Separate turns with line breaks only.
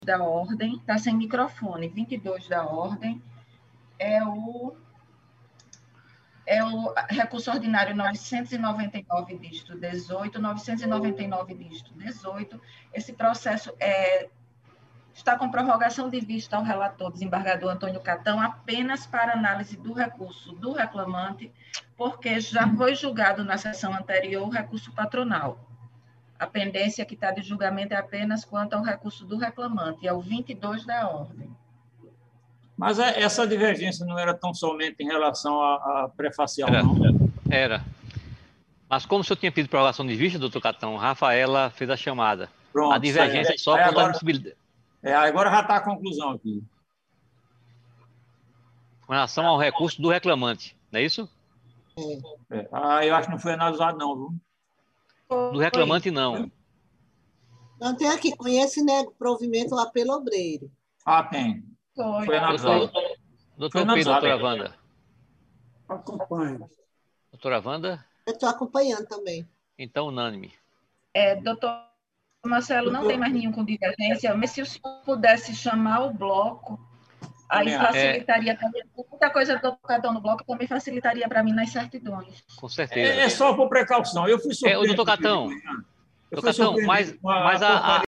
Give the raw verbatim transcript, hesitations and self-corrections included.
da ordem, está sem microfone, vinte e dois da ordem, é o, é o recurso ordinário novecentos e noventa e nove, dígito dezoito, novecentos e noventa e nove, dígito dezoito. Esse processo é, está com prorrogação de vista ao relator, desembargador Antônio Catão, apenas para análise do recurso do reclamante, porque já foi julgado na sessão anterior o recurso patronal. A pendência que está de julgamento é apenas quanto ao recurso do reclamante, é o vinte e dois da ordem.
Mas essa divergência não era tão somente em relação à, à prefacial,
era,
não?
Era. Mas como o senhor tinha pedido prorrogação de vista, doutor Catão, Rafaela fez a chamada.
Pronto,
a divergência é só
aí
por
agora,
admissibilidade.
É, agora já está a conclusão aqui.
Com relação ao recurso do reclamante, não é isso?
É. Ah, eu acho que não foi analisado, não, viu?
Do reclamante, não.
Não tem aqui, conhece, né, provimento lá pelo obreiro.
Ah, tem.
Foi,
foi analisado.
Doutor, doutor P, doutora Wanda.
Acompanho.
Doutora Wanda?
Eu estou acompanhando também.
Então, unânime.
É, doutor Marcelo, não tem mais nenhum com divergência, mas se o senhor pudesse chamar o bloco, aí facilitaria, é... muita coisa do Catão no bloco também facilitaria para mim nas certidões.
Com certeza.
É, é só por precaução. Eu fui surpreendido.
É, o doutor Catão, doutor Catão, mas, mas a, a,